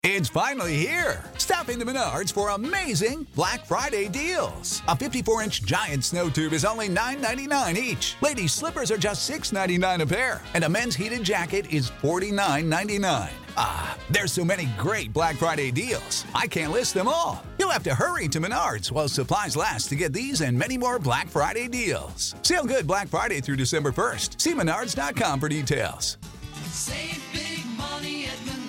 It's finally here. Stop into Menards for amazing Black Friday deals. A 54-inch giant snow tube is only $9.99 each. Ladies' slippers are just $6.99 a pair. And a men's heated jacket is $49.99. Ah, there's so many great Black Friday deals. I can't list them all. You'll have to hurry to Menards while supplies last to get these and many more Black Friday deals. Sale good Black Friday through December 1st. See Menards.com for details. Save big money at Menards.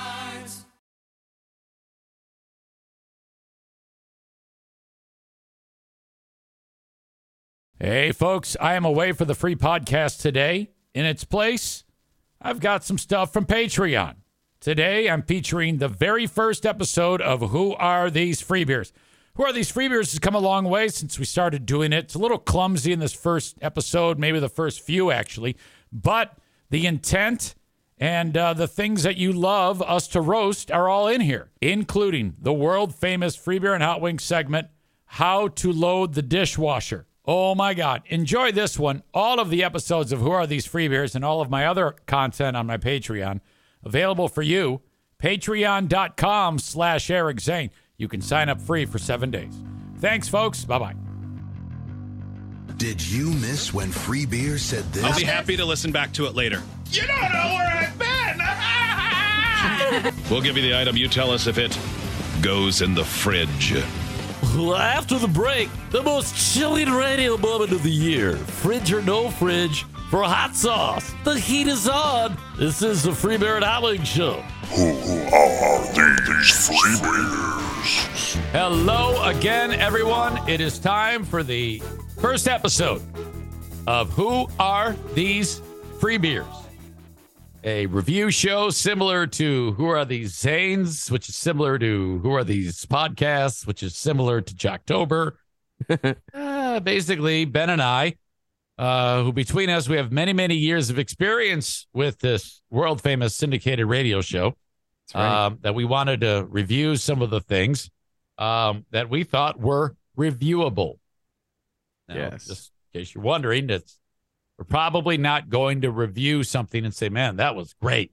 Hey, folks, I am away for the free podcast today. In its place, I've got some stuff from Patreon. Today, I'm featuring the very first episode of Who Are These Free Beers? Who Are These Free Beers has come a long way since we started doing it. It's a little clumsy in this first episode, maybe the first few, actually. But the intent and the things that you love us to roast are all in here, including the world-famous Free Beer and Hot Wings segment, How to Load the Dishwasher. Oh, my God. Enjoy this one. All of the episodes of Who Are These Free Beers and all of my other content on my Patreon available for you. Patreon.com/Eric Zane. You can sign up free for 7 days. Thanks, folks. Bye-bye. Did you miss when Free Beer said this? I'll be happy to listen back to it later. You don't know where I've been! We'll give you the item. You tell us if it goes in the fridge. After the break, the most chilling radio moment of the year. Fridge or no fridge for hot sauce. The heat is on. This is the Free Beer and Hot Wings Show. Who are these free beers? Hello again, everyone. It is time for the first episode of Who Are These Free Beers? A review show similar to Who Are These Zanes, which is similar to Who Are These Podcasts, which is similar to Jocktober. Basically, Ben and I, who between us, we have many, many years of experience with this world-famous syndicated radio show. That's right. That we wanted to review some of the things that we thought were reviewable. Now, yes. Just in case you're wondering, we're probably not going to review something and say, man, that was great.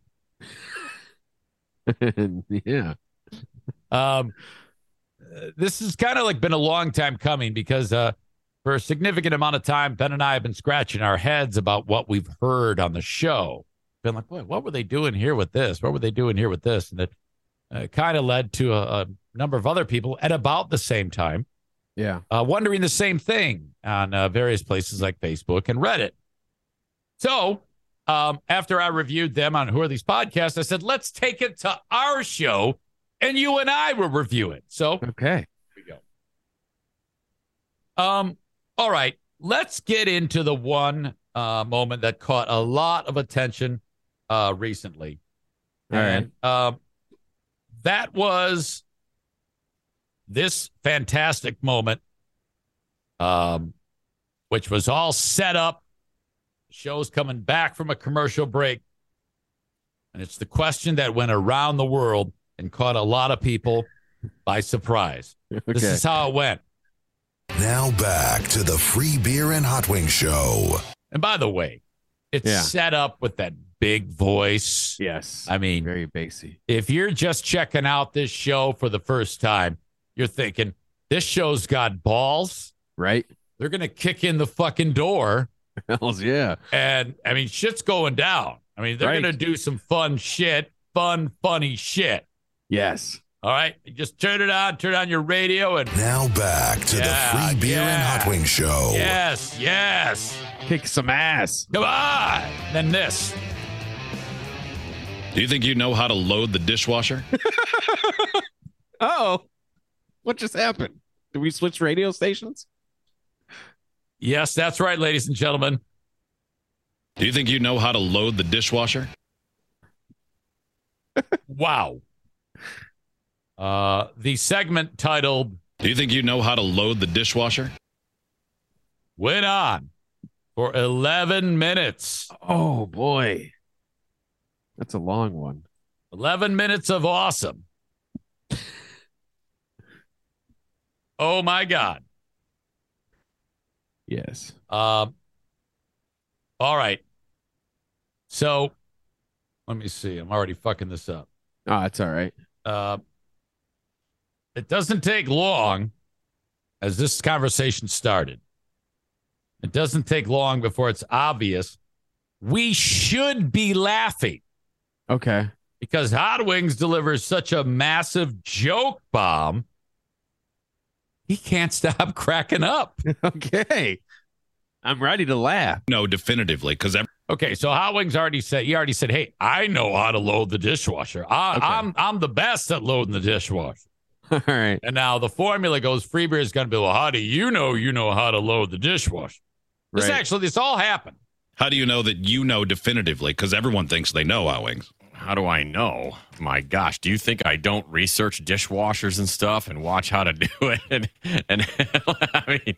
Yeah. This has kind of like been a long time coming because for a significant amount of time, Ben and I have been scratching our heads about what we've heard on the show. Been like, what were they doing here with this? What were they doing here with this? And it kind of led to a number of other people at about the same time. Yeah. Wondering the same thing on various places like Facebook and Reddit. So after I reviewed them on Who Are These Podcasts, I said, let's take it to our show and you and I will review it. So, okay. Here we go. All right. Let's get into the one moment that caught a lot of attention recently. All and that was this fantastic moment, which was all set up. Show's coming back from a commercial break. And it's the question that went around the world and caught a lot of people by surprise. Okay. This is how it went. Now back to the Free Beer and Hot Wings Show. And by the way, it's set up with that big voice. Yes. I mean, very bassy. If you're just checking out this show for the first time, you're thinking, this show's got balls. Right. They're going to kick in the fucking door. Hells yeah. And, I mean, shit's going down. I mean, they're going to do some fun shit, funny shit. Yes. All right? Just turn on your radio. And now back to the Free Beer and Hot Wings Show. Yes. Kick some ass. Come on. Then this. Do you think you know how to load the dishwasher? Oh, what just happened? Did we switch radio stations? Yes, that's right, ladies and gentlemen. Do you think you know how to load the dishwasher? Wow. The segment titled, Do you think you know how to load the dishwasher? Went on for 11 minutes. Oh, boy. That's a long one. 11 minutes of awesome. Oh, my God. Yes. All right. So, let me see. I'm already fucking this up. Oh, that's all right. It doesn't take long, as this conversation started. It doesn't take long before it's obvious we should be laughing. Okay. Because Hot Wings delivers such a massive joke bomb, he can't stop cracking up. Okay. I'm ready to laugh. No, definitively, because Okay, so Hot Wings already said, hey, I know how to load the dishwasher. I'm the best at loading the dishwasher. All right. And now the formula goes, Free Beer is going to be, well, how do you know how to load the dishwasher? This all happened. how do you know that you know definitively? Because everyone thinks they know Hot Wings. How do I know? My gosh, do you think I don't research dishwashers and stuff and watch how to do it? And I mean,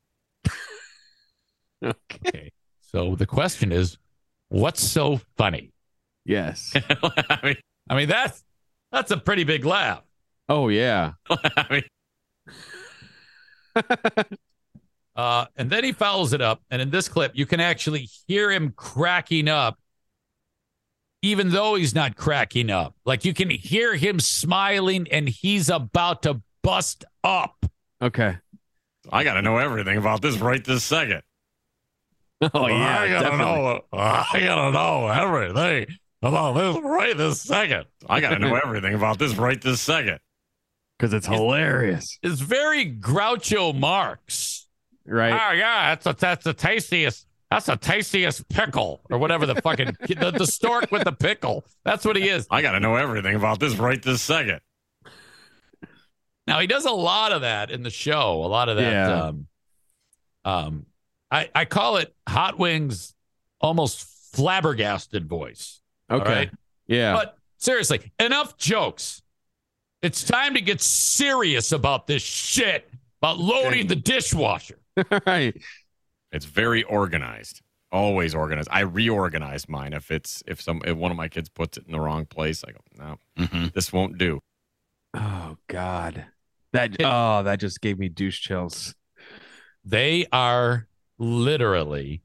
okay. So the question is, what's so funny? Yes. I mean that's a pretty big laugh. Oh yeah. And then he follows it up, and in this clip, you can actually hear him cracking up, even though he's not cracking up. Like, you can hear him smiling, and he's about to bust up. Okay. I got to know everything about this right this second. Oh, yeah, I gotta know everything about this right this second. I got to know everything about this right this second. Because it's hilarious. It's very Groucho Marx. Right. Oh, yeah, that's the tastiest. That's the tastiest pickle, or whatever the fucking the stork with the pickle. That's what he is. I got to know everything about this right this second. Now he does a lot of that in the show. A lot of that. Yeah. I call it Hot Wings almost flabbergasted voice. Okay. All right? Yeah. But seriously, enough jokes. It's time to get serious about this shit about loading the dishwasher. Right. It's very organized. Always organized. I reorganize mine if one of my kids puts it in the wrong place. I go, no, this won't do. Oh God. That just gave me douche chills. They are literally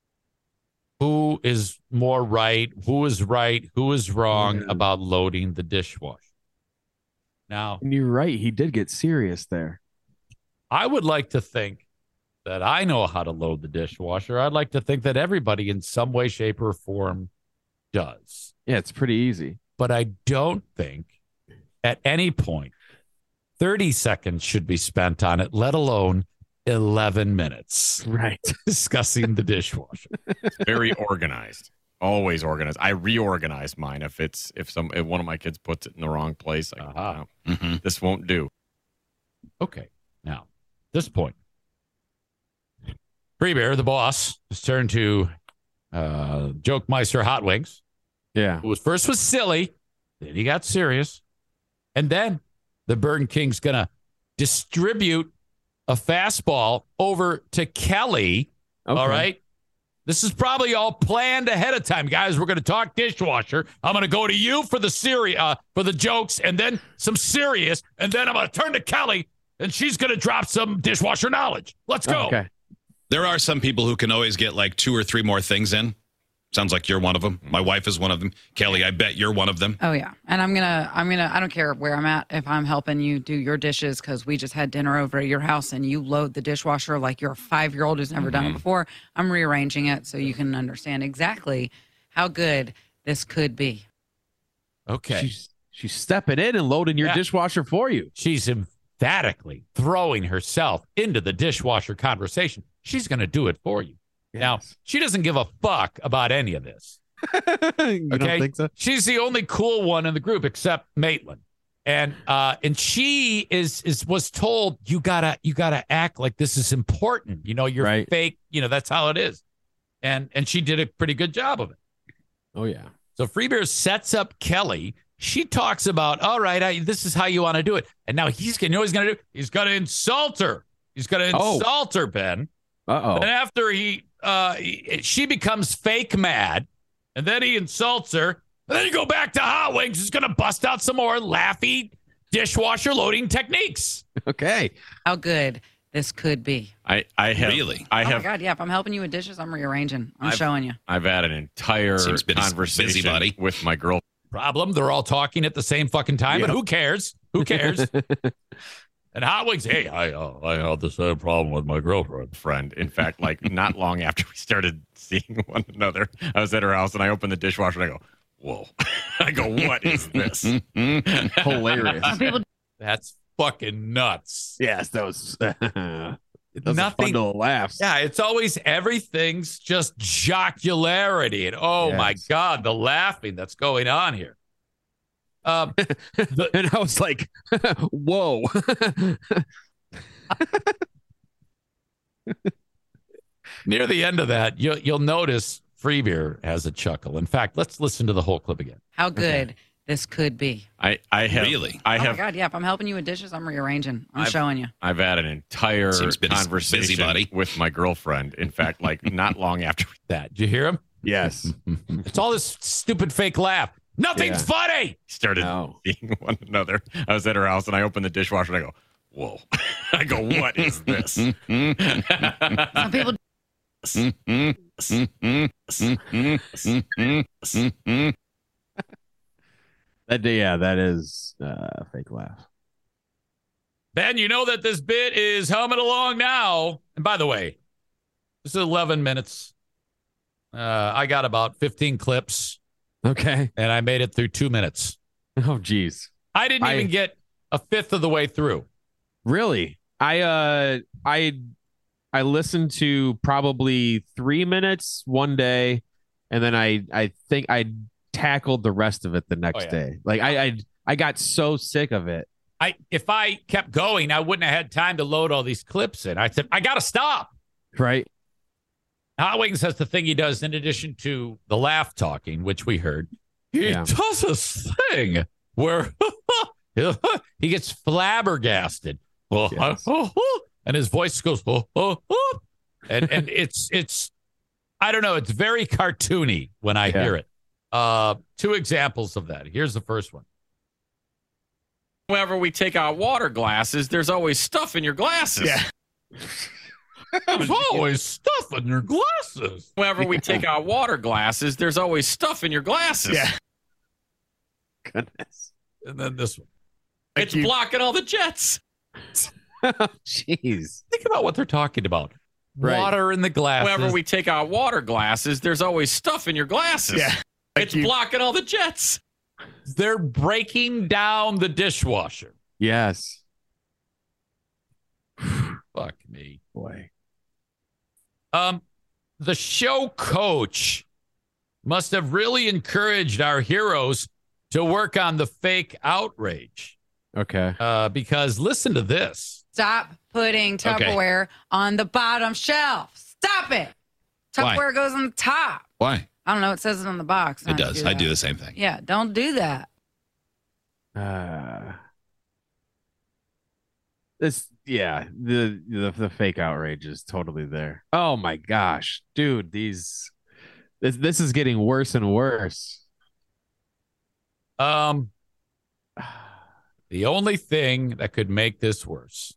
who is more right, who is wrong about loading the dishwasher. Now, and you're right. He did get serious there. I would like to think that I know how to load the dishwasher. I'd like to think that everybody in some way, shape, or form does. Yeah, it's pretty easy. But I don't think at any point 30 seconds should be spent on it, let alone 11 minutes. Right. Discussing the dishwasher. It's very organized. Always organized. I reorganize mine if one of my kids puts it in the wrong place. I go, no, this won't do. Okay. Now, at this point, Free Bear, the boss, has turned to Joke Meister Hot Wings. Yeah. Who first was silly, then he got serious. And then the Burn King's going to distribute a fastball over to Kelly. Okay. All right. This is probably all planned ahead of time, guys. We're going to talk dishwasher. I'm going to go to you for the for the jokes, and then some serious, and then I'm going to turn to Kelly, and she's going to drop some dishwasher knowledge. Let's go. Okay. There are some people who can always get like 2 or 3 more things in. Sounds like you're one of them. My wife is one of them. Kelly, I bet you're one of them. Oh, yeah. And I don't care where I'm at if I'm helping you do your dishes because we just had dinner over at your house and you load the dishwasher like you're a 5-year-old who's never done it before. I'm rearranging it so you can understand exactly how good this could be. Okay. She's stepping in and loading your dishwasher for you. She's emphatically throwing herself into the dishwasher conversation. She's going to do it for you. Yes. Now, she doesn't give a fuck about any of this. You don't think so? She's the only cool one in the group except Maitland. And she was told you gotta act like this is important. You know, you're fake, that's how it is. And she did a pretty good job of it. Oh yeah. So Free Bear sets up Kelly. She talks about, all right, this is how you want to do it. And now he's going to do. He's going to insult her. He's going to insult her, Ben. Uh-oh. And after she becomes fake mad, and then he insults her. And then you go back to Hot Wings. He's going to bust out some more laughy dishwasher loading techniques. Okay. How good this could be. I have. Really? Oh, my God, yeah. If I'm helping you with dishes, I'm rearranging. I'm showing you. I've had an entire conversation with my girl. Problem, they're all talking at the same fucking time, and who cares? Who cares? And Hot Wings, hey, I had the same problem with my girlfriend. In fact, like not long after we started seeing one another, I was at her house and I opened the dishwasher and I go, whoa. I go, what is this? Hilarious. That's fucking nuts. Yes, that was Nothing. Bundle of laughs. Yeah, it's always everything's just jocularity. And my God, the laughing that's going on here. And I was like, whoa. Near the end of that, you'll notice Free Beer has a chuckle. In fact, let's listen to the whole clip again. How good this could be. I have Really? I Oh have my God, yeah. If I'm helping you with dishes, I'm rearranging. I'm showing you. I've had an entire Seems conversation busybody. with my girlfriend. In fact, like not long after That. Did you hear him? Yes. It's all this stupid fake laugh. Nothing's funny. we started seeing one another, I was at her house and I opened the dishwasher and I go, whoa. I go, what is this? Some people that is a fake laugh. Ben, you know that this bit is humming along now. And by the way, this is 11 minutes. I got about 15 clips. Okay. And I made it through 2 minutes. Oh, geez. I didn't even get a fifth of the way through. Really? I listened to probably 3 minutes one day, and then I think I tackled the rest of it the next day. Like I got so sick of it. If I kept going, I wouldn't have had time to load all these clips in. I said, I got to stop. Right. Hot Wings has the thing he does in addition to the laugh talking, which we heard. He does this thing where he gets flabbergasted. Yes. And his voice goes, and it's I don't know, it's very cartoony when I hear it. 2 examples of that. Here's the first one. Whenever we take out water glasses, there's always stuff in your glasses. Yeah. There's always stuff in your glasses. Whenever we take out water glasses, there's always stuff in your glasses. Yeah. Goodness. And then this one. It's blocking all the jets. Jeez. Think about what they're talking about. Right. Water in the glasses. Whenever we take out water glasses, there's always stuff in your glasses. Yeah. It's blocking all the jets. They're breaking down the dishwasher. Yes. Fuck me. Boy. The show coach must have really encouraged our heroes to work on the fake outrage. Okay. Because listen to this. stop putting Tupperware on the bottom shelf. Stop it. Tupperware goes on the top. Why? I don't know. It says it on the box. It does. I do the same thing. Yeah, don't do that. The fake outrage is totally there. Oh my gosh, dude, this is getting worse and worse. The only thing that could make this worse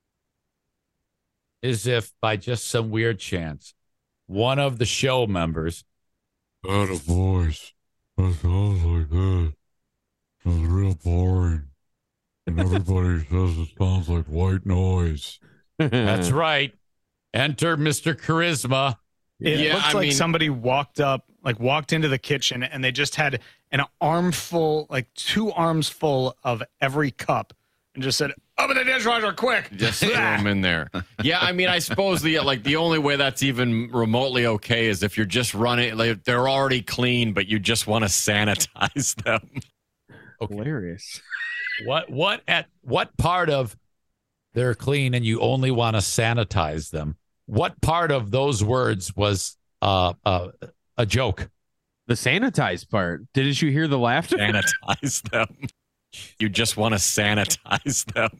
is if by just some weird chance one of the show members had a voice that sounds like this. It's real boring. And everybody says it sounds like white noise. That's right. Enter Mr. Charisma. It looks like somebody walked into the kitchen and they just had an armful, like 2 arms full of every cup and just said, open the dishwasher quick. Just throw them in there. Yeah, I mean, I suppose the only way that's even remotely okay is if you're just running, like they're already clean, but you just want to sanitize them. Okay. Hilarious. What part of they're clean and you only want to sanitize them? What part of those words was a joke? The sanitize part. Didn't you hear the laughter? Sanitize them. You just want to sanitize them.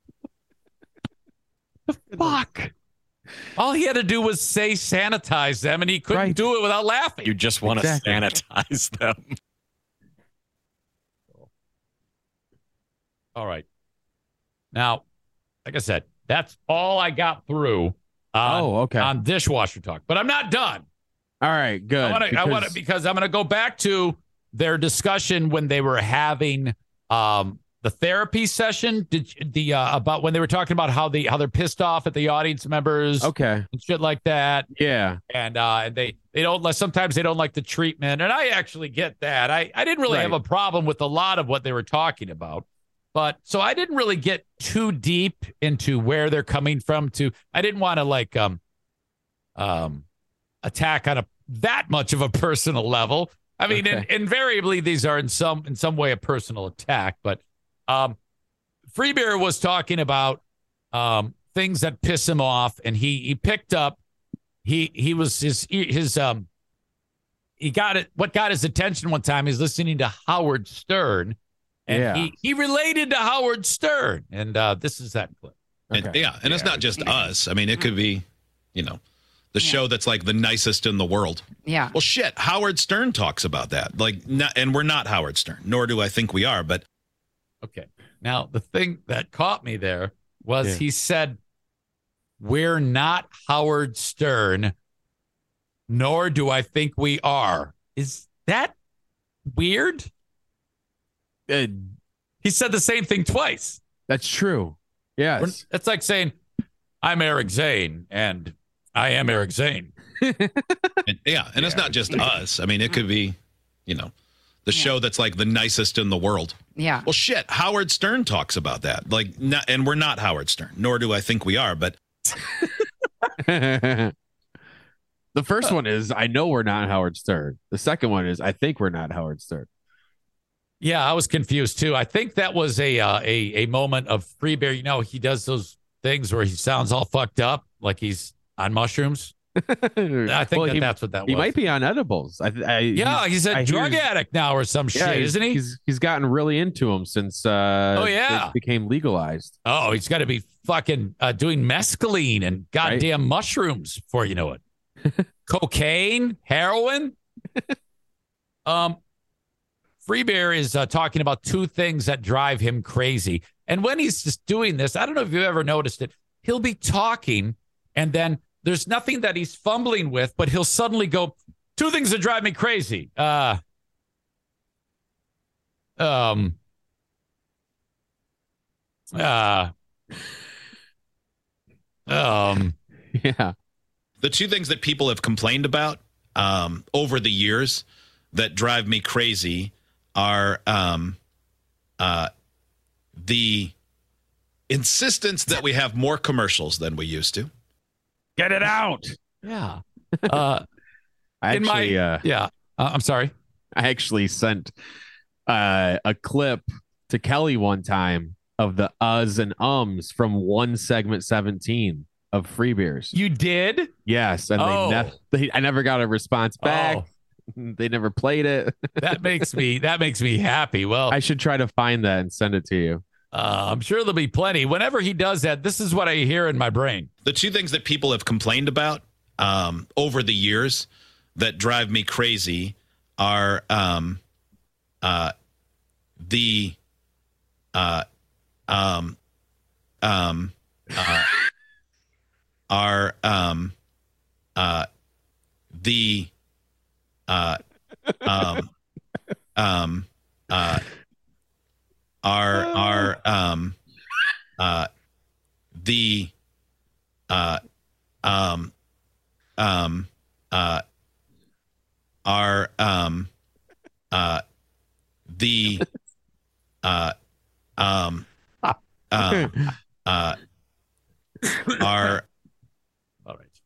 Fuck. All he had to do was say sanitize them, and he couldn't do it without laughing. You just want to sanitize them. All right. Now, like I said, that's all I got through on dishwasher talk. But I'm not done. All right, good. I want to because I'm going to go back to their discussion when they were having the therapy session, about when they were talking about how they're pissed off at the audience members, Okay. and shit like that. Yeah. And they don't like, sometimes they don't like the treatment, and I actually get that. I didn't really have a problem with a lot of what they were talking about, but so I didn't really get too deep into where they're coming from. I didn't want to like attack on that much of a personal level. I mean, invariably these are in some way a personal attack, but Free Beer was talking about things that piss him off, and he picked up. He got it. What got his attention one time is listening to Howard Stern, and he related to Howard Stern, and this is that clip. And it's not just us. I mean, it could be, the show that's like the nicest in the world. Yeah. Well, shit, Howard Stern talks about that. And we're not Howard Stern, nor do I think we are, but. Okay. Now, the thing that caught me there was he said, we're not Howard Stern, nor do I think we are. Is that weird? He said the same thing twice. That's true. Yes. It's like saying, I'm Eric Zane, and I am Eric Zane. And it's not just us. I mean, it could be, the show that's like the nicest in the world. Yeah. Well, shit, Howard Stern talks about that. And we're not Howard Stern, nor do I think we are, but. The first one is, I know we're not Howard Stern. The second one is, I think we're not Howard Stern. Yeah, I was confused too. I think that was a moment of Free Bear. He does those things where he sounds all fucked up, like he's on mushrooms. I think that's what that was. He might be on edibles. He's a drug addict now or some shit, isn't he? He's gotten really into them since it became legalized. Oh, he's got to be fucking doing mescaline and goddamn mushrooms before you know it. Cocaine, heroin. Free Bear is talking about two things that drive him crazy. And when he's just doing this, I don't know if you've ever noticed it, he'll be talking and then there's nothing that he's fumbling with, but he'll suddenly go, two things that drive me crazy. Yeah. The two things that people have complained about over the years that drive me crazy are the insistence that we have more commercials than we used to. Get it out. Yeah. I'm sorry. I actually sent a clip to Kelly one time of the uhs and ums from one segment 17 of Free Beers. You did? Yes. And I never got a response back. They never played it. That makes me happy. Well, I should try to find that and send it to you. I'm sure there'll be plenty. Whenever he does that, this is what I hear in my brain. The two things that people have complained about over the years that drive me crazy are all right.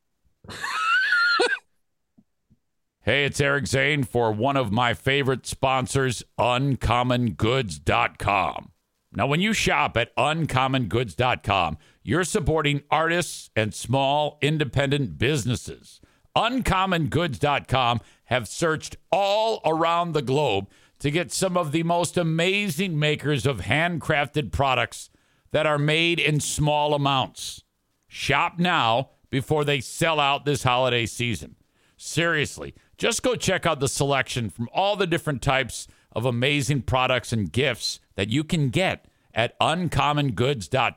Hey, it's Eric Zane for one of my favorite sponsors, UncommonGoods.com. Now, when you shop at UncommonGoods.com, you're supporting artists and small independent businesses. UncommonGoods.com have searched all around the globe to get some of the most amazing makers of handcrafted products that are made in small amounts. Shop now before they sell out this holiday season. Seriously, just go check out the selection from all the different types of amazing products and gifts that you can get at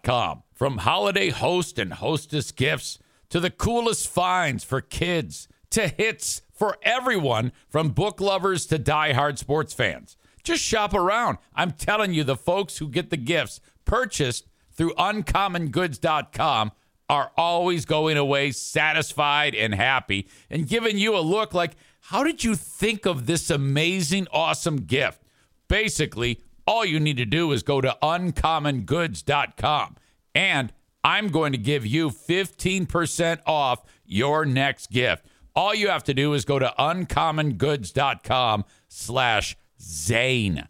UncommonGoods.com. From holiday host and hostess gifts to the coolest finds for kids, to hits for everyone from book lovers to diehard sports fans. Just shop around. I'm telling you, the folks who get the gifts purchased through uncommongoods.com are always going away satisfied and happy and giving you a look like, how did you think of this amazing, awesome gift? Basically, all you need to do is go to uncommongoods.com, and I'm going to give you 15% off your next gift. All you have to do is go to uncommongoods.com/Zane.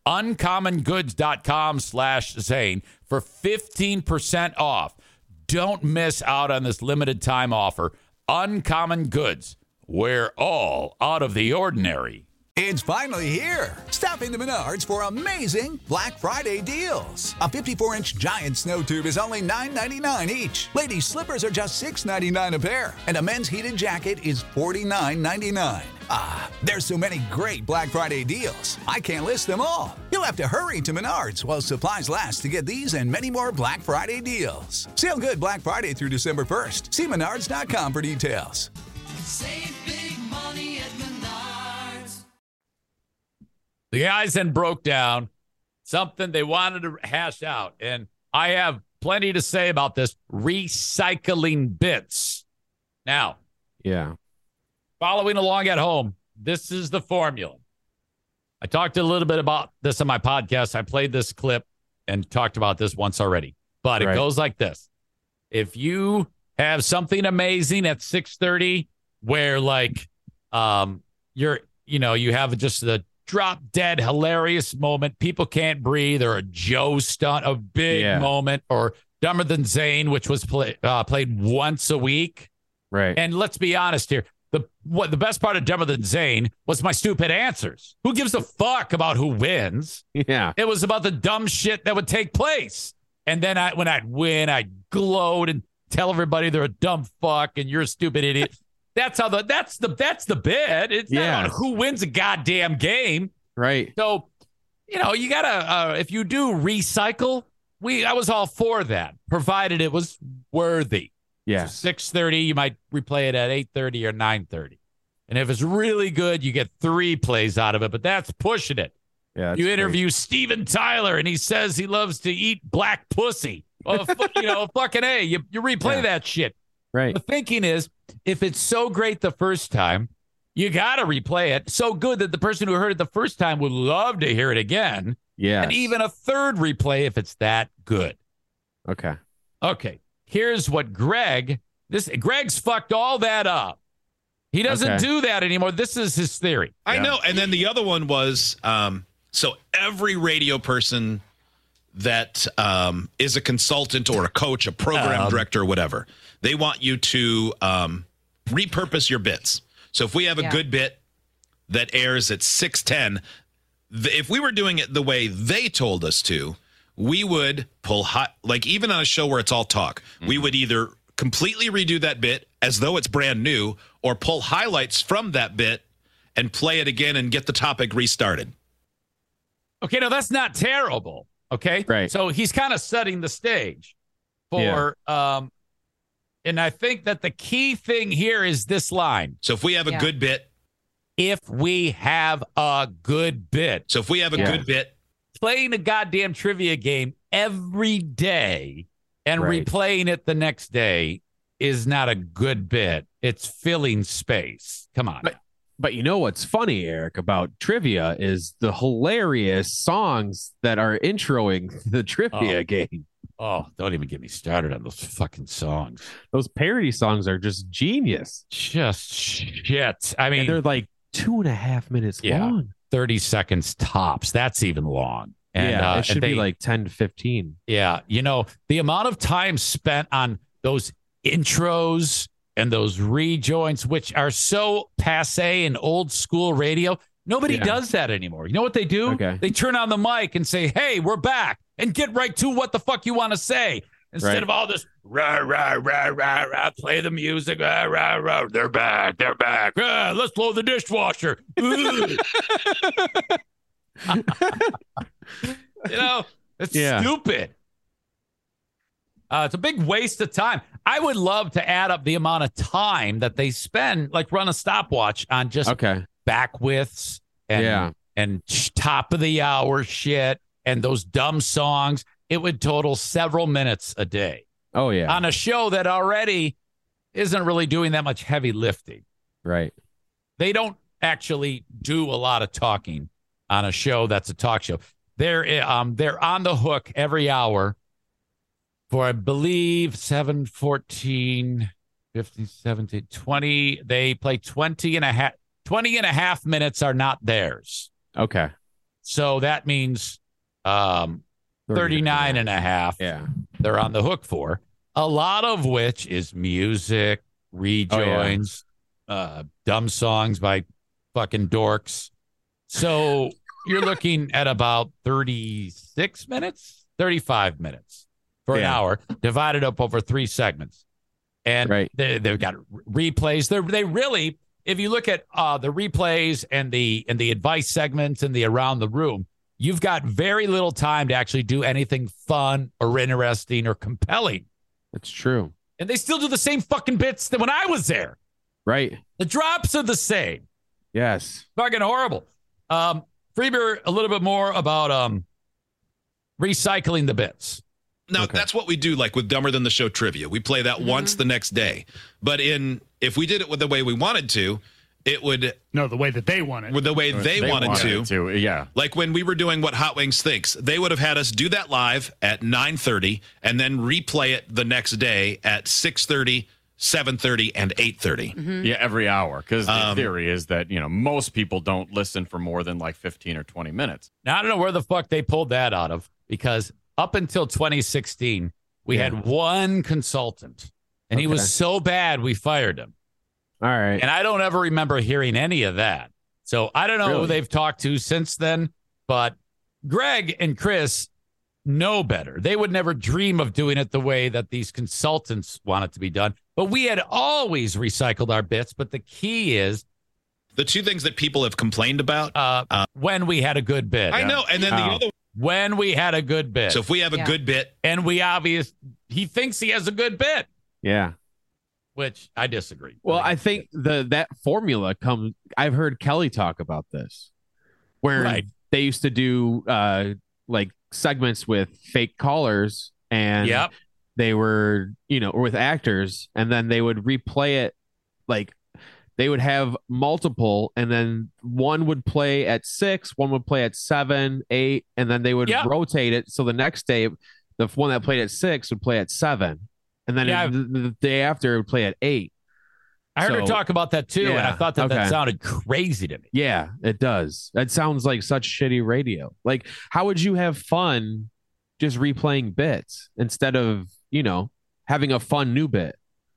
uncommongoods.com/Zane for 15% off. Don't miss out on this limited time offer. Uncommon Goods, where all out of the ordinary. It's finally here. Stop into Menards for amazing Black Friday deals. A 54-inch giant snow tube is only $9.99 each. Ladies' slippers are just $6.99 a pair. And a men's heated jacket is $49.99. Ah, there's so many great Black Friday deals. I can't list them all. You'll have to hurry to Menards while supplies last to get these and many more Black Friday deals. Sale good Black Friday through December 1st. See Menards.com for details. Save big money at Menards. The guys then broke down something they wanted to hash out, and I have plenty to say about this recycling bits. Now, following along at home, this is the formula. I talked a little bit about this on my podcast. I played this clip and talked about this once already, but it goes like this. If you have something amazing at 6:30 where like you have just the drop dead hilarious moment, people can't breathe, or a Joe stunt, a big moment, or Dumber Than Zane, which was played once a week. Right. And let's be honest here. The best part of Dumber Than Zane was my stupid answers. Who gives a fuck about who wins? Yeah. It was about the dumb shit that would take place. And then when I'd win, I'd gloat and tell everybody they're a dumb fuck and you're a stupid idiot. That's the bit. It's not about who wins a goddamn game. Right. So, you gotta if you do recycle, I was all for that, provided it was worthy. Yeah. So 6:30, you might replay it at 8:30 or 9:30. And if it's really good, you get 3 plays out of it, but that's pushing it. Yeah. You interview Steven Tyler and he says he loves to eat black pussy. Oh, fucking A, you replay that shit. Right. The thinking is, if it's so great the first time, you got to replay it. So good that the person who heard it the first time would love to hear it again. Yeah. And even a third replay if it's that good. Okay. Here's what Greg's fucked all that up. He doesn't do that anymore. This is his theory. I know. And then the other one was, so every radio person that is a consultant or a coach, a program director, or whatever, they want you to repurpose your bits. So if we have a good bit that airs at 6:10, if we were doing it the way they told us to, we would pull even on a show where it's all talk, we would either completely redo that bit as though it's brand new, or pull highlights from that bit and play it again and get the topic restarted. Okay, no, that's not terrible. Okay, right. So he's kind of setting the stage for, and I think that the key thing here is this line. So if we have a good bit, So if we have a good bit, playing a goddamn trivia game every day and replaying it the next day is not a good bit. It's filling space. Come on. But you know what's funny, Eric, about trivia is the hilarious songs that are introing the trivia game. Oh, don't even get me started on those fucking songs. Those parody songs are just genius. Just shit. I mean, and they're like 2.5 minutes long. 30 seconds tops. That's even long. And it should be like 10 to 15. Yeah. The amount of time spent on those intros and those rejoins, which are so passe and old school radio. Nobody does that anymore. You know what they do? Okay. They turn on the mic and say, hey, we're back, and get right to what the fuck you want to say. Instead of all this, rah, rah, rah, rah, rah, play the music, rah, rah, rah, they're back. Let's load the dishwasher. It's stupid. It's a big waste of time. I would love to add up the amount of time that they spend, like run a stopwatch on just backwiths and top of the hour shit and those dumb songs. It would total several minutes a day. Oh, yeah. On a show that already isn't really doing that much heavy lifting. Right. They don't actually do a lot of talking on a show that's a talk show. They're on the hook every hour for, I believe, 7, 14, 15, 17, 20. They play 20 and a half minutes are not theirs. Okay. So that means 39 and a half they're on the hook for, a lot of which is music, rejoins, dumb songs by fucking dorks. So you're looking at about 36 minutes, 35 minutes for an hour, divided up over 3 segments. And they've got replays. They really, if you look at the replays and the advice segments and the around the room, you've got very little time to actually do anything fun or interesting or compelling. That's true. And they still do the same fucking bits that when I was there. Right. The drops are the same. Yes. Fucking horrible. Freebeer, a little bit more about recycling the bits. No, that's what we do, like with Dumber Than the Show trivia. We play that once the next day. But if we did it with the way we wanted to, it would... No, the way that they wanted. With the way they wanted to. Yeah. Like when we were doing What Hot Wings Thinks, they would have had us do that live at 9:30 and then replay it the next day at 6:30, 7:30, and 8:30. Yeah, every hour. Because the theory is that, most people don't listen for more than like 15 or 20 minutes. Now, I don't know where the fuck they pulled that out of, because up until 2016, we had one consultant, and he was so bad we fired him. All right. And I don't ever remember hearing any of that. So I don't know who they've talked to since then, but Greg and Chris know better. They would never dream of doing it the way that these consultants want it to be done. But we had always recycled our bits. But the key is the 2 things that people have complained about when we had a good bit. I know. And then the other when we had a good bit. So if we have a good bit, and he thinks he has a good bit. Yeah. Which I disagree. Well, I think that formula comes. I've heard Kelly talk about this, where they used to do like segments with fake callers, and they were with actors, and then they would replay it. Like they would have multiple, and then one would play at 6, one would play at 7, 8, and then they would rotate it. So the next day, the one that played at 6 would play at 7. And then the day after, it would play at 8. I heard her talk about that too, and I thought that sounded crazy to me. Yeah, it does. That sounds like such shitty radio. Like, how would you have fun just replaying bits instead of, having a fun new bit?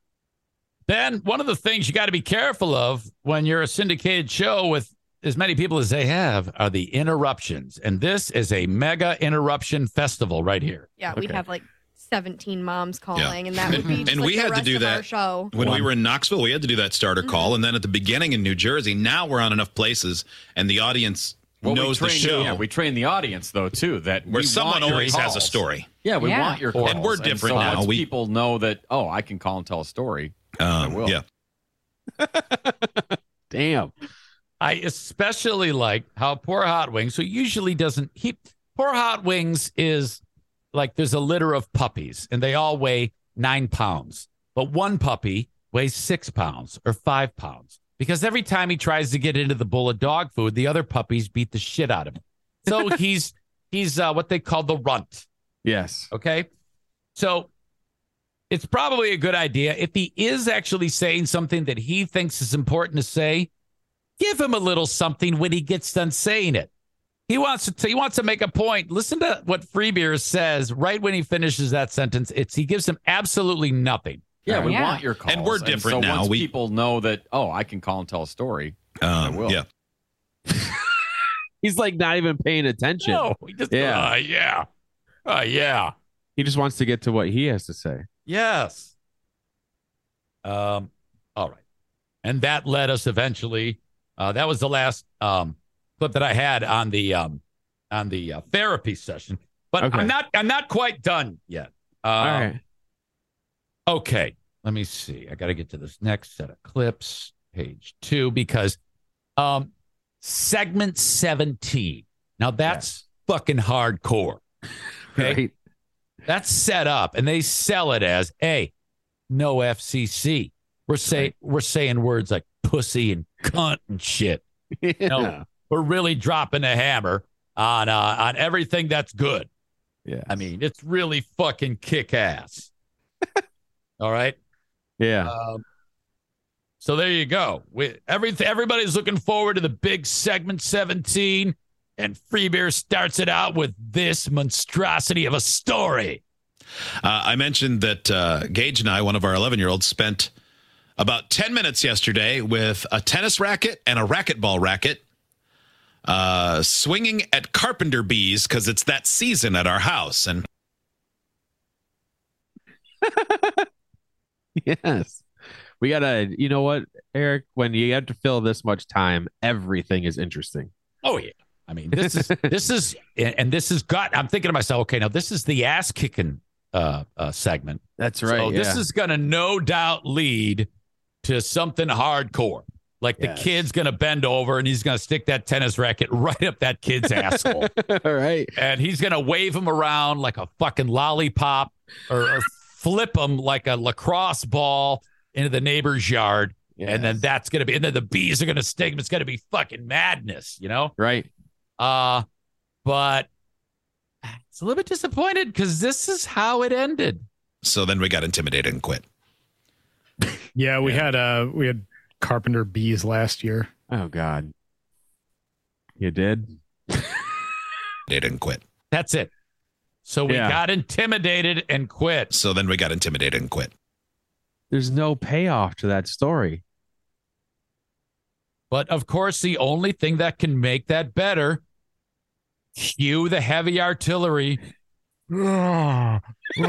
Ben, one of the things you got to be careful of when you're a syndicated show with as many people as they have are the interruptions. And this is a mega interruption festival right here. Yeah, we'd have like 17 moms calling, and that would be just and like we the had to rest do of that our show. When we were in Knoxville. We had to do that starter call, and then at the beginning in New Jersey. Now we're on enough places, and the audience knows the show. Yeah, we train the audience though too, that where someone always has a story. Yeah, we want your calls, and we're different so now. People know that. Oh, I can call and tell a story. I will. Yeah. Damn. I especially like how Poor Hot Wings, who usually doesn't. Poor Hot Wings is. Like there's a litter of puppies and they all weigh 9 pounds, but one puppy weighs 6 pounds or 5 pounds because every time he tries to get into the bowl of dog food, the other puppies beat the shit out of him. So he's what they call the runt. Yes. Okay. So it's probably a good idea if he is actually saying something that he thinks is important to say, give him a little something when he gets done saying it. He wants to make a point. Listen to what Freebeer says right when he finishes that sentence. He gives him absolutely nothing. Yeah, we want your calls. And we're different so now. Once people know that, I can call and tell a story, I will. Yeah. He's like not even paying attention. No, he just, yeah. He just wants to get to what he has to say. Yes. All right. And that led us eventually. That was the last clip that I had on the therapy session, but I'm not quite done yet. All right. Okay, let me see. I got to get to this next set of clips, page 2, because segment 17. Now that's fucking hardcore. Okay. Right. That's set up, and they sell it as, hey, no FCC. We're saying words like pussy and cunt and shit. Yeah. No, we're really dropping a hammer on everything that's good. Yeah. I mean, it's really fucking kick ass. All right. Yeah. So there you go. Everybody's looking forward to the big segment 17, and Free Beer starts it out with this monstrosity of a story. I mentioned that Gage and I, one of our 11-year-olds, spent about 10 minutes yesterday with a tennis racket and a racquetball racket swinging at carpenter bees because it's that season at our house. And yes. We gotta, you know what, Eric, when you have to fill this much time, everything is interesting. Oh yeah. I mean, this is I'm thinking to myself, okay, now this is the ass kicking segment. That's right. So this is gonna no doubt lead to something hardcore. Like the kid's gonna bend over and he's gonna stick that tennis racket right up that kid's asshole. All right. And he's gonna wave him around like a fucking lollipop or flip him like a lacrosse ball into the neighbor's yard. Yes. And then that's going to be, and then the bees are going to sting him. It's going to be fucking madness, you know? Right. But it's a little bit disappointed because this is how it ended. So then we got intimidated and quit. Yeah, we had carpenter bees last year. Oh God. You did? They didn't quit. That's it. So we got intimidated and quit. So then we got intimidated and quit. There's no payoff to that story. But of course, the only thing that can make that better, cue the heavy artillery. So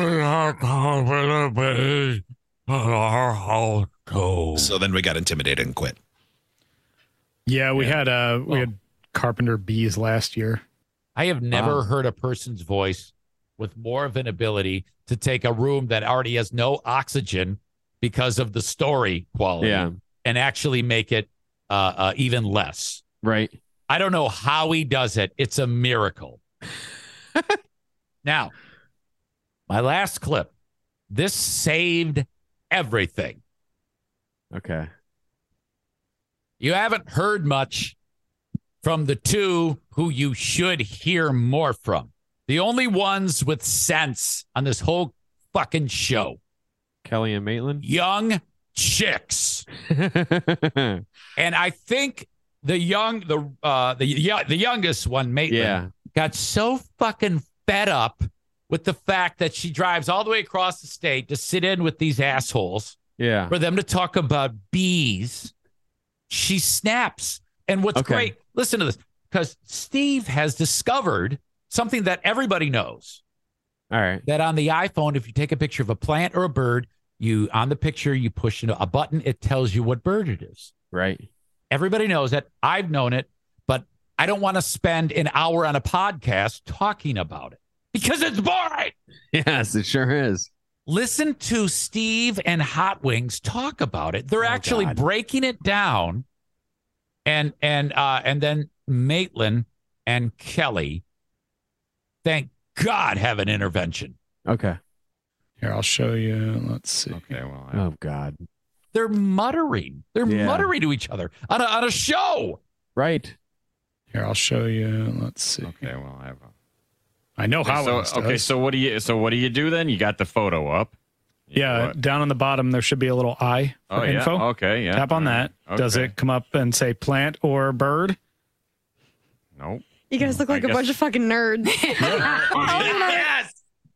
then we got intimidated and quit. Yeah, we had carpenter bees last year. I have never heard a person's voice with more of an ability to take a room that already has no oxygen because of the story quality and actually make it even less. Right. I don't know how he does it. It's a miracle. Now, my last clip. This saved everything. Okay. You haven't heard much from the two who you should hear more from. The only ones with sense on this whole fucking show. Kelly and Maitland? Young chicks. And I think the youngest one, Maitland, got so fucking fed up with the fact that she drives all the way across the state to sit in with these assholes for them to talk about bees. She snaps. And what's great, listen to this, because Steve has discovered something that everybody knows. All right. That on the iPhone, if you take a picture of a plant or a bird, on the picture, you push a button, it tells you what bird it is. Right. Everybody knows it. I've known it, but I don't want to spend an hour on a podcast talking about it because it's boring. Yes, it sure is. Listen to Steve and Hot Wings talk about it. They're actually breaking it down. And then Maitland and Kelly, thank God, have an intervention. Okay. Here, I'll show you. Let's see. Okay, well. Oh, God. They're muttering. They're muttering to each other on a show. Right. Here, I'll show you. Let's see. Okay, well, I know how it does. Okay, so what do you do then? You got the photo up. Down on the bottom there should be a little eye for info. Okay, yeah. Tap on that. Okay. Does it come up and say plant or bird? Nope. You guys look like a bunch of fucking nerds. Yes.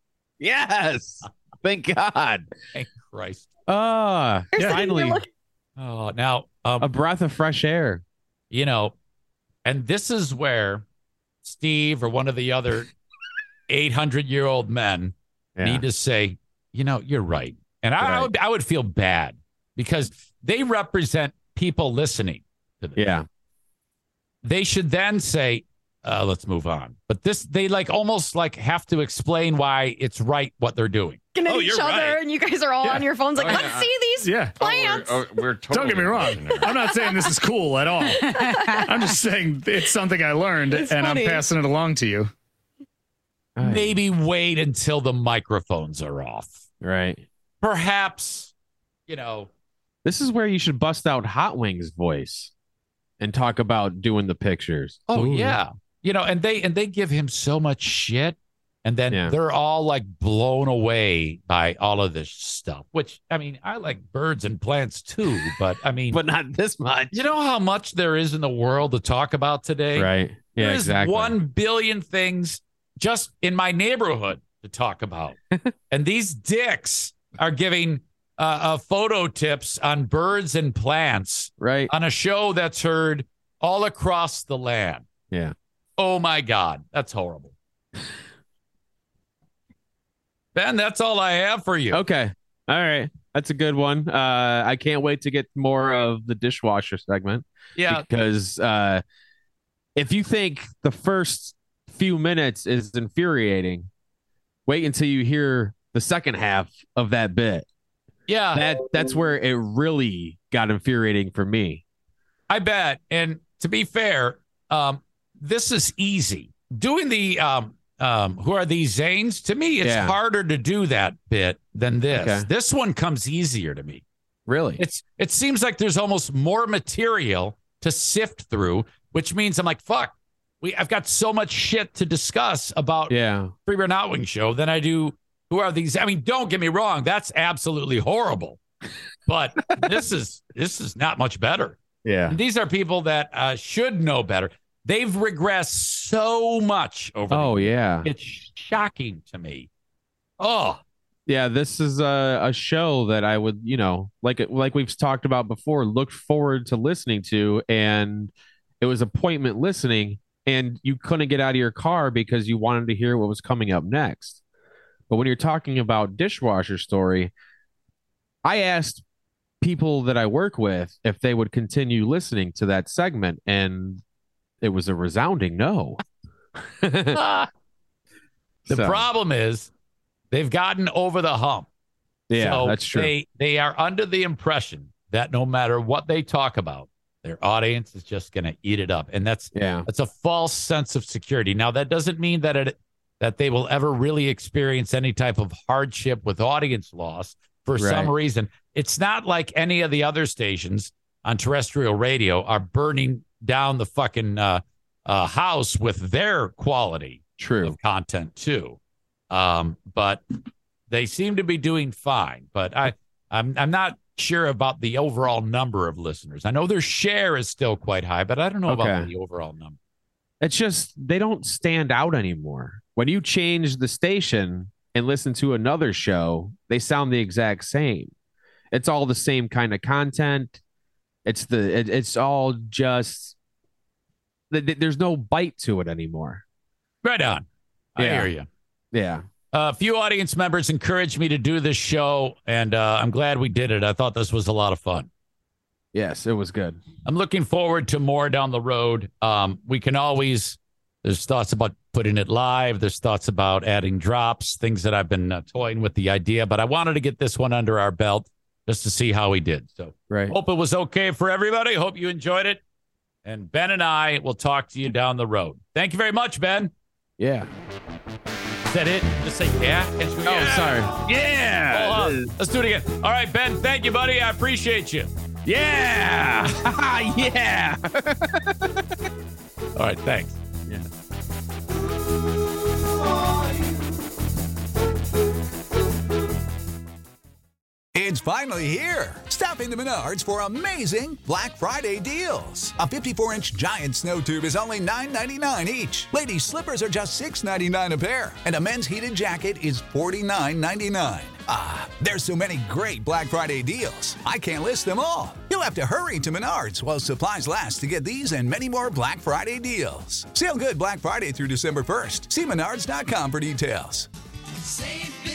Yes. Thank God. Thank Christ. Finally. Oh, now a breath of fresh air. You know, and this is where Steve or one of the other 800-year-old men need to say, you know, you're right. And I would feel bad because they represent people listening to this. Yeah. They should then say, let's move on. But they almost have to explain why it's right what they're doing. at Oh, each you're other, right. and you guys are all on your phones like, Oh, let's yeah. see these plants. We're totally Don't get me wrong. watching it. I'm not saying this is cool at all. I'm just saying it's something I learned, It's and funny. I'm passing it along to you. Maybe wait until the microphones are off. Right. Perhaps, This is where you should bust out Hot Wings voice and talk about doing the pictures. Oh Ooh. yeah. And they give him so much shit, and then they're all like blown away by all of this stuff. Which I like birds and plants too, but but not this much. You know how much there is in the world to talk about today? Right. Yeah, There's exactly. 1 billion things just in my neighborhood to talk about. And these dicks are giving photo tips on birds and plants on a show that's heard all across the land. Yeah. Oh my God. That's horrible. Ben, that's all I have for you. Okay. All right. That's a good one. I can't wait to get more of the dishwasher segment. Yeah. Because if you think the first few minutes is infuriating, wait until you hear the second half of that bit. Yeah. That's where it really got infuriating for me. I bet. And to be fair, this is easy. Doing the who are these Zanes? To me, it's harder to do that bit than this. Okay. This one comes easier to me. Really? It seems like there's almost more material to sift through, which means I'm like, fuck. I've got so much shit to discuss about Free Beer and Hot Wing Show than I do. Who are these? Don't get me wrong. That's absolutely horrible. But this is not much better. Yeah. And these are people that should know better. They've regressed so much over. Oh, yeah. It's shocking to me. Oh. Yeah, this is a show that I would, like we've talked about before, look forward to listening to. And it was appointment listening, and you couldn't get out of your car because you wanted to hear what was coming up next. But when you're talking about Dishwasher Story, I asked people that I work with if they would continue listening to that segment, and it was a resounding no. The problem is they've gotten over the hump. Yeah, So that's true. They are under the impression that no matter what they talk about, their audience is just going to eat it up. And that's a false sense of security. Now, that doesn't mean that they will ever really experience any type of hardship with audience loss for some reason. It's not like any of the other stations on terrestrial radio are burning down the fucking house with their quality of content too. But they seem to be doing fine. But I'm not sure about the overall number of listeners. I know their share is still quite high, but I don't know about the overall number. It's just they don't stand out anymore. When you change the station and listen to another show, they sound the exact same. It's all the same kind of content. It's all just there's no bite to it anymore. Right on. I hear you. Yeah. A few audience members encouraged me to do this show, and I'm glad we did it. I thought this was a lot of fun. Yes, it was good. I'm looking forward to more down the road. We can always, there's thoughts about putting it live. There's thoughts about adding drops, things that I've been toying with the idea, but I wanted to get this one under our belt just to see how we did. So hope it was okay for everybody. Hope you enjoyed it. And Ben and I will talk to you down the road. Thank you very much, Ben. Yeah. Is that it? Just say yeah. Sorry. Yeah. Hold on. Let's do it again. All right, Ben. Thank you, buddy. I appreciate you. Yeah. Yeah. All right. Thanks. Yeah. It's finally here. Stop into Menards for amazing Black Friday deals. A 54-inch giant snow tube is only $9.99 each. Ladies' slippers are just $6.99 a pair. And a men's heated jacket is $49.99. Ah, there's so many great Black Friday deals. I can't list them all. You'll have to hurry to Menards while supplies last to get these and many more Black Friday deals. Sale good Black Friday through December 1st. See menards.com for details. Save